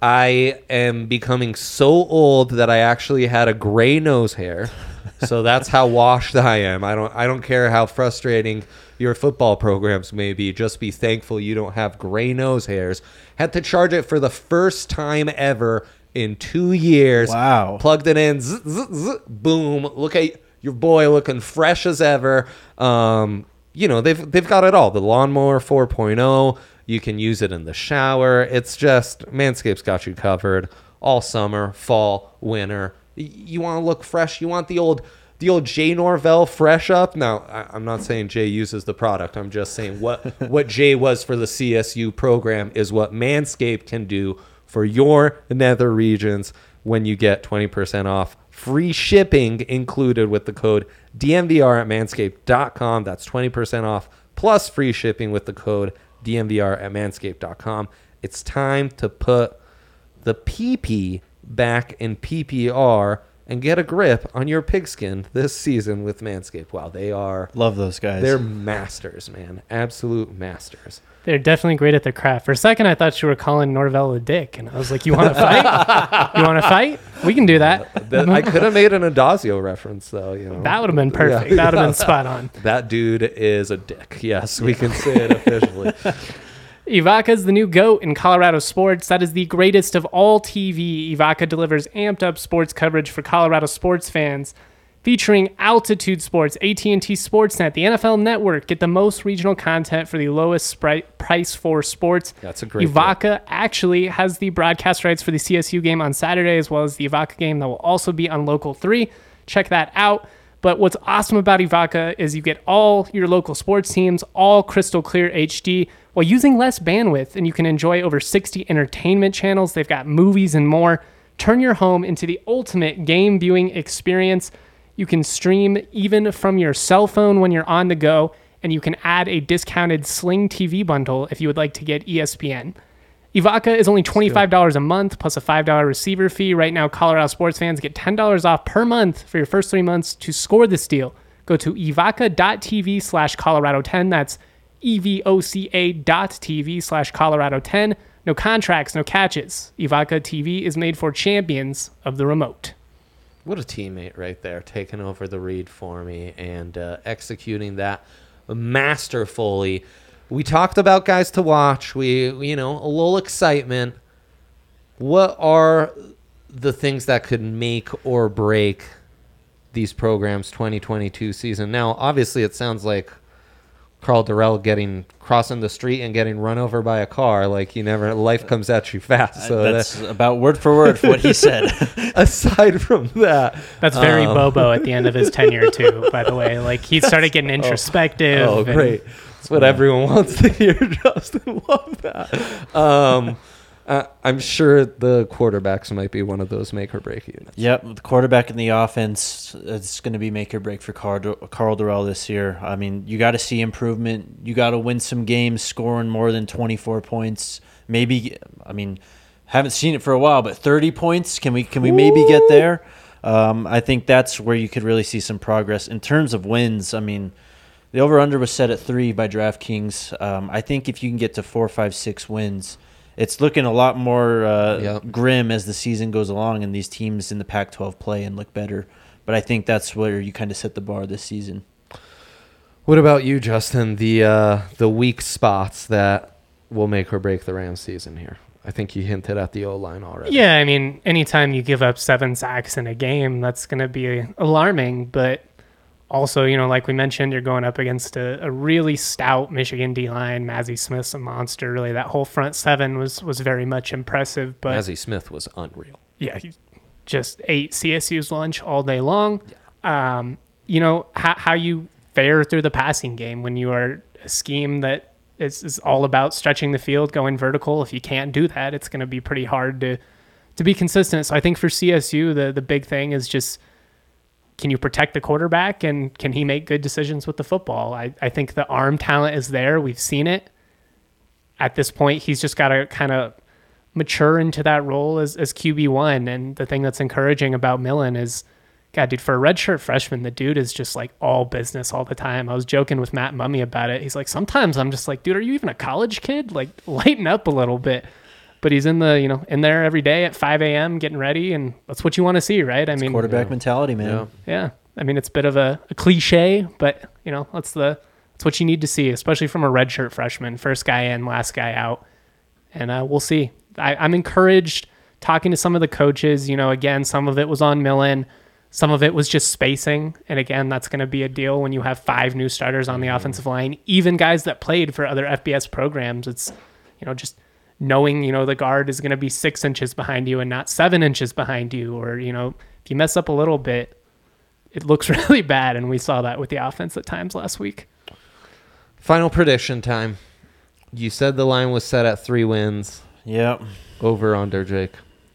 I am becoming so old that I actually had a gray nose hair. So that's how washed I am. I don't I don't care how frustrating your football programs may be. Just be thankful you don't have gray nose hairs. Had to charge it for the first time ever in two years. Wow. Plugged it in. Zzz, zzz, zzz, boom. Look at your boy looking fresh as ever. Um, you know, they've they've got it all. The Lawnmower four point oh. You can use it in the shower. It's just, Manscaped's got you covered all summer, fall, winter. Y- You want to look fresh. You want the old the old Jay Norvell fresh up. Now, I, I'm not saying Jay uses the product. I'm just saying what, what Jay was for the C S U program is what Manscaped can do for your nether regions when you get twenty percent off. Free shipping included with the code D N V R at manscaped dot com. That's twenty percent off plus free shipping with the code D N V R at manscaped dot com. It's time to put the P P back in P P R and get a grip on your pigskin this season with Manscaped. Wow, they are... Love those guys. They're masters, man. Absolute masters. They're definitely great at their craft. For a second, I thought you were calling Norvell a dick, and I was like, you want to fight? You want to fight? We can do that. That- I could have made an Adazio reference, though. You know, That would have been perfect. Yeah. That would have been spot on. That dude is a dick. Yes, we can say it officially. Evoca is the new GOAT in Colorado sports. That is the greatest of all T V. Evoca delivers amped up sports coverage for Colorado sports fans, featuring Altitude Sports, A T and T Sportsnet, the N F L Network. Get the most regional content for the lowest sprite price for sports. That's a great Evoca actually has the broadcast rights for the C S U game on Saturday, as well as the Evoca game that will also be on Local three. Check that out. But what's awesome about Evoca is you get all your local sports teams, all crystal clear H D, while using less bandwidth, and you can enjoy over sixty entertainment channels. They've got movies and more. Turn your home into the ultimate game viewing experience. You can stream even from your cell phone when you're on the go, and you can add a discounted Sling T V bundle if you would like to get E S P N. Evoca is only twenty-five dollars a month plus a five dollars receiver fee. Right now, Colorado sports fans get ten dollars off per month for your first three months. To score this deal, go to evoca.tv slash Colorado 10. That's E-V-O-C-A dot TV slash Colorado 10. No contracts, no catches. Evoca T V is made for champions of the remote. What a teammate right there, taking over the read for me and uh, executing that masterfully. We talked about guys to watch. We, you know, a little excitement. What are the things that could make or break these programs' twenty twenty-two season? Now, obviously, it sounds like Carl Durrell getting crossing the street and getting run over by a car. Like, you never, life comes at you fast. So That's that, about word for word what he said. aside from that, That's very um, Bobo at the end of his tenure, too, by the way. Like, he started getting introspective. Oh, and- great. That's what everyone wants to hear, Justin. Love that. Um, uh, I'm sure the quarterbacks might be one of those make or break units. Yep, the quarterback in the offense is going to be make or break for Carl, Carl Durrell this year. I mean, you got to see improvement. You got to win some games scoring more than twenty-four points. Maybe, I mean, haven't seen it for a while, but thirty points, can we can we maybe get there? Um, I think that's where you could really see some progress. In terms of wins, I mean, the over-under was set at three by DraftKings. Um, I think if you can get to four, five, six wins, it's looking a lot more uh, Yep. grim as the season goes along and these teams in the Pac twelve play and look better. But I think that's where you kind of set the bar this season. What about you, Justin? The uh, the weak spots that will make or break the Rams season here. I think you hinted at the O-line already. Yeah, I mean, anytime you give up seven sacks in a game, that's going to be alarming. But also, you know, like we mentioned, you're going up against a, a really stout Michigan D-line. Mazzie Smith's a monster. Really, that whole front seven was was very much impressive. But Mazzie Smith was unreal. yeah, he just ate C S U's lunch all day long. Um, you know, how, how you fare through the passing game when you are a scheme that is, is all about stretching the field, going vertical. If you can't do that, it's going to be pretty hard to to be consistent. So I think for C S U, the the big thing is just, can you protect the quarterback and can he make good decisions with the football? I, I think the arm talent is there. We've seen it. At this point, he's just got to kind of mature into that role as, as Q B one. And the thing that's encouraging about Millen is, God, dude, for a redshirt freshman, the dude is just like all business all the time. I was joking with Matt Mummy about it. He's like, sometimes I'm just like, dude, are you even a college kid? Like, lighten up a little bit. But he's in the, you know, in there every day at five a.m. getting ready, and that's what you want to see, right? I It's mean, quarterback yeah. mentality, man. Yeah. yeah. I mean, it's a bit of a, a cliche, but you know, that's the that's what you need to see, especially from a redshirt freshman, first guy in, last guy out, and uh, we'll see. I, I'm encouraged talking to some of the coaches. You know, again, some of it was on Millen, some of it was just spacing, and again, that's going to be a deal when you have five new starters on the Mm-hmm. offensive line, even guys that played for other F B S programs. It's, you know, just knowing, you know, the guard is going to be six inches behind you and not seven inches behind you, or, you know, if you mess up a little bit, it looks really bad. And we saw that with the offense at times last week. Final prediction time. You said the line was set at three wins. Yep. Over under, Jake.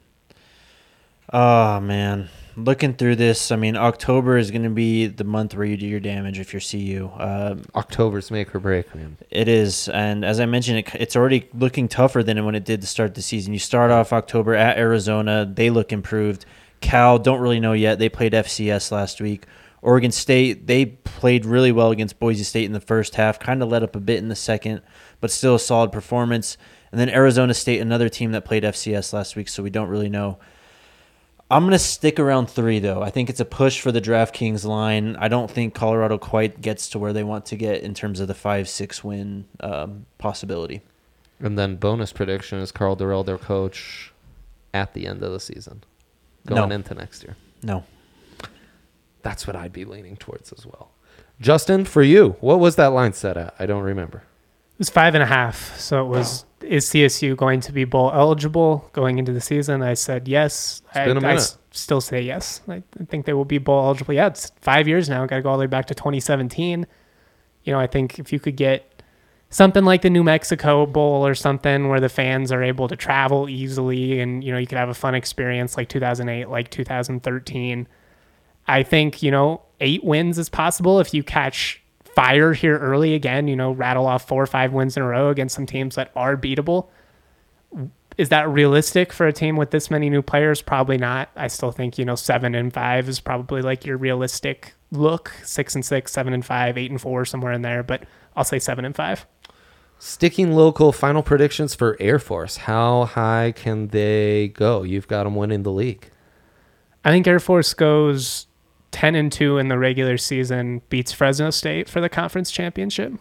Oh, man. Looking through this, I mean, October is going to be the month where you do your damage if you're C U. Um, October's make or break, man. It is, and as I mentioned, it, it's already looking tougher than when it did to start the season. You start off October at Arizona. They look improved. Cal, don't really know yet. They played F C S last week. Oregon State, they played really well against Boise State in the first half, kind of let up a bit in the second, but still a solid performance. And then Arizona State, another team that played F C S last week, so we don't really know. I'm going to stick around three, though. I think it's a push for the DraftKings line. I don't think Colorado quite gets to where they want to get in terms of the five six win um, possibility. And then bonus prediction is Carl Durrell, their coach, at the end of the season, going No. into next year. No. That's what I'd be leaning towards as well. Justin, for you, what was that line set at? I don't remember. It was five and a half. So it was, is C S U going to be bowl eligible going into the season? I said yes. It's been a I, I minute. s- still say yes. I I think they will be bowl eligible. Yeah, it's five years now. Got to go all the way back to twenty seventeen. You know, I think if you could get something like the New Mexico Bowl or something where the fans are able to travel easily and, you know, you could have a fun experience like two thousand eight, like two thousand thirteen. I think, you know, eight wins is possible if you catch fire here early again, you know, rattle off four or five wins in a row against some teams that are beatable. Is that realistic for a team with this many new players? Probably not. I still think, you know, seven and five is probably like your realistic look. Six and six, seven and five, eight and four, somewhere in there. But I'll say seven and five. Sticking local, final predictions for Air Force. How high can they go? You've got them winning the league. I think Air Force goes ten and two in the regular season, beats Fresno State for the conference championship.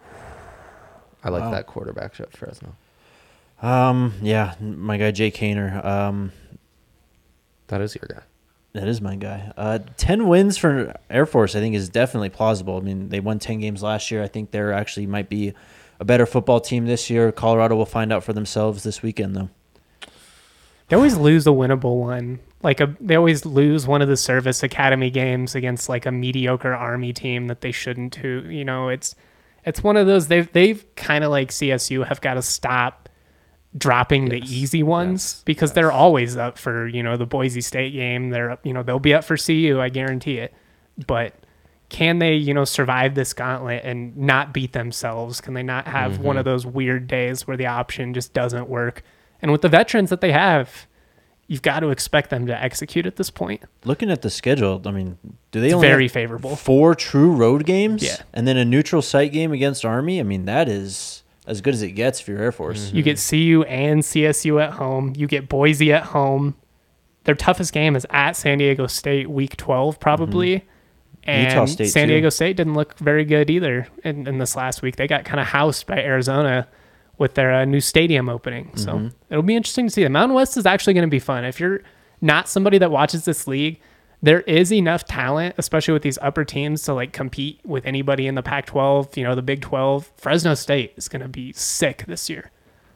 I like Wow. that quarterback at Fresno. Um, yeah, my guy Jake Hainer. Um, That is your guy. that is my guy. Uh, ten wins for Air Force, I think, is definitely plausible. I mean, they won ten games last year. I think they're actually might be a better football team this year. Colorado will find out for themselves this weekend, though. They always lose a winnable one. Like a, they always lose one of the service academy games against like a mediocre Army team that they shouldn't. Who, you know, it's it's one of those. They've they've kind of like C S U have got to stop dropping the Yes. easy ones Yes. because Yes. they're always up for, you know, the Boise State game. They're up, you know, they'll be up for C U. I guarantee it. But can they, you know, survive this gauntlet and not beat themselves? Can they not have one of those weird days where the option just doesn't work? And with the veterans that they have, you've got to expect them to execute at this point. Looking at the schedule, I mean, do they It's only very have favorable. four true road games? Yeah. And then a neutral site game against Army? I mean, that is as good as it gets for your Air Force. You get C U and C S U at home. You get Boise at home. Their toughest game is at San Diego State, week twelve probably. And Utah State, San too. Diego State didn't look very good either in, in this last week. They got kind of housed by Arizona with their uh, new stadium opening. So it'll be interesting to see. The Mountain West is actually going to be fun. If you're not somebody that watches this league, there is enough talent, especially with these upper teams, to like compete with anybody in the Pac twelve, you know, the Big twelve. Fresno State is going to be sick this year.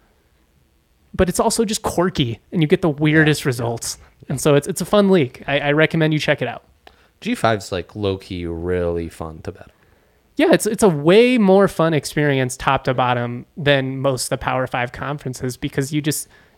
But it's also just quirky, and you get the weirdest results. And so it's it's a fun league. I, I recommend you check it out. G five's like low-key really fun to bet. Yeah, it's it's a way more fun experience top to bottom than most of the Power Five conferences because you just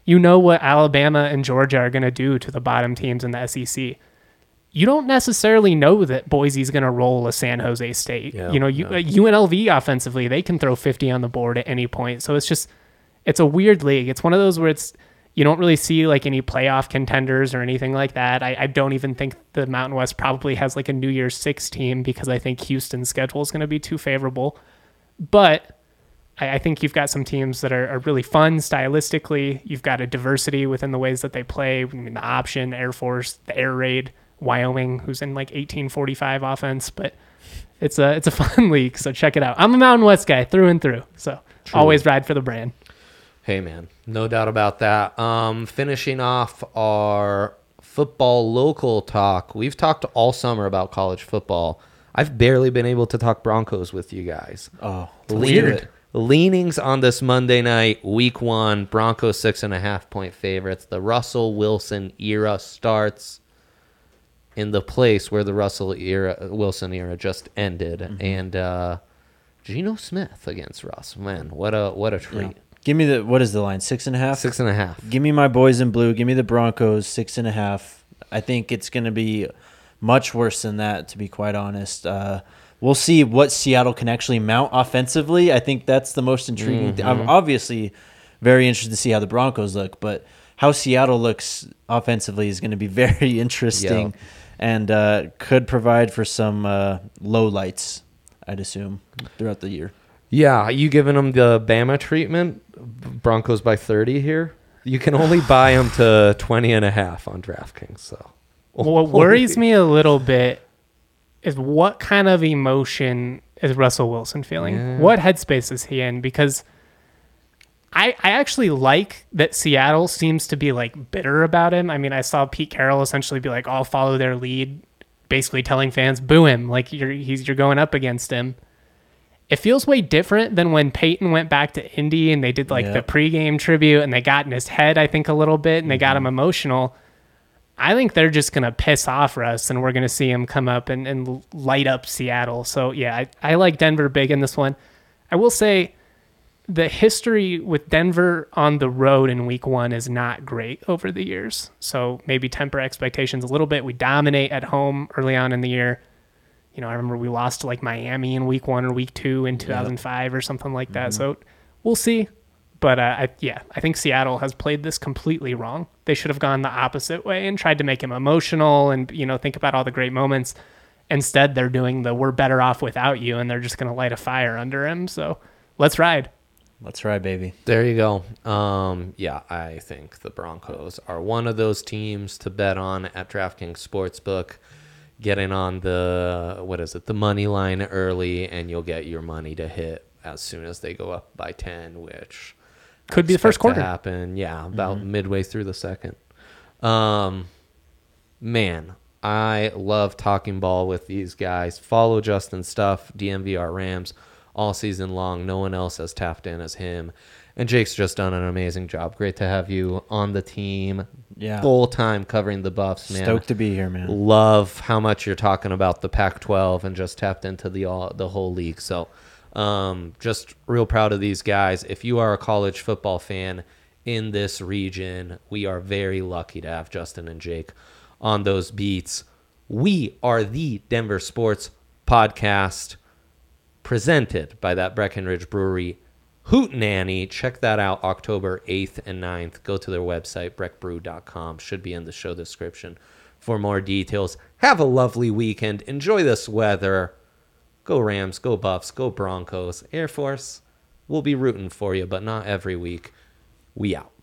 You know what Alabama and Georgia are going to do to the bottom teams in the S E C. You don't necessarily know that Boise's going to roll a San Jose State. Yeah, you know, you, yeah. uh, U N L V offensively, they can throw fifty on the board at any point. So it's just, it's a weird league. It's one of those where it's, you don't really see like any playoff contenders or anything like that. I, I don't even think the Mountain West probably has like a New Year's Six team because I think Houston's schedule is going to be too favorable. But I, I think you've got some teams that are, are really fun stylistically. You've got a diversity within the ways that they play. I mean, the option, Air Force, the Air Raid, Wyoming, who's in like eighteen forty-five offense, but it's a it's a fun league, so check it out. I'm a Mountain West guy through and through, so True. Always ride for the brand. Hey, man, no doubt about that. Um, finishing off our football local talk, we've talked all summer about college football. I've barely been able to talk Broncos with you guys. Oh, Lean- weird. Leanings on this Monday night, week one, Broncos six and a half point favorites. The Russell Wilson era starts in the place where the Russell era, Wilson era just ended, mm-hmm. and uh, Geno Smith against Russ. Man, what a what a treat! Yeah. Give me the what is the line? Six and a half. Six and a half. Give me my boys in blue. Give me the Broncos. Six and a half. I think it's going to be much worse than that, to be quite honest. Uh, we'll see what Seattle can actually mount offensively. I think that's the most intriguing. Mm-hmm. I'm obviously very interested to see how the Broncos look, but how Seattle looks offensively is going to be very interesting. Yeah. And uh, could provide for some uh, low lights, I'd assume, throughout the year. Yeah, you giving them the Bama treatment? Broncos by thirty here. You can only buy them to twenty and a half on DraftKings. So, what worries me a little bit is what kind of emotion is Russell Wilson feeling? Yeah. What headspace is he in? Because I, I actually like that Seattle seems to be like bitter about him. I mean, I saw Pete Carroll essentially be like, "I'll follow their lead," basically telling fans, "Boo him!" Like you're he's you're going up against him. It feels way different than when Peyton went back to Indy and they did like Yep. the pregame tribute and they got in his head, I think, a little bit and they got him emotional. I think they're just going to piss off Russ and we're going to see him come up and, and light up Seattle. So, yeah, I, I like Denver big in this one. I will say the history with Denver on the road in week one is not great over the years. So maybe temper expectations a little bit. We dominate at home early on in the year. You know, I remember we lost to like Miami in week one or week two in two thousand five or something like that. Mm-hmm. So we'll see. But uh, I, yeah, I think Seattle has played this completely wrong. They should have gone the opposite way and tried to make him emotional and, you know, think about all the great moments. Instead, they're doing the we're better off without you, and they're just going to light a fire under him. So let's ride. Let's ride, baby. There you go. Um, yeah, I think the Broncos are one of those teams to bet on at DraftKings Sportsbook. Getting on the, what is it, the money line early, and you'll get your money to hit as soon as they go up by ten, which could be the first quarter. To happen, yeah, about mm-hmm. midway through the second. Um, man, I love talking ball with these guys. Follow Justin's stuff, D M V R Rams, all season long. No one else has tapped in as him. And Jake's just done an amazing job. Great to have you on the team. Yeah. Full time covering the Buffs, man. Stoked to be here, man. Love how much you're talking about the Pac twelve and just tapped into the all, the whole league. So um, just real proud of these guys. If you are a college football fan in this region, we are very lucky to have Justin and Jake on those beats. We are the Denver Sports Podcast presented by that Breckenridge Brewery Hootenanny. Check that out October eighth and ninth. Go to their website, breck brew dot com. Should be in the show description for more details. Have a lovely weekend. Enjoy this weather. Go Rams, go Buffs, go Broncos. Air Force, we'll be rooting for you, but not every week. We out.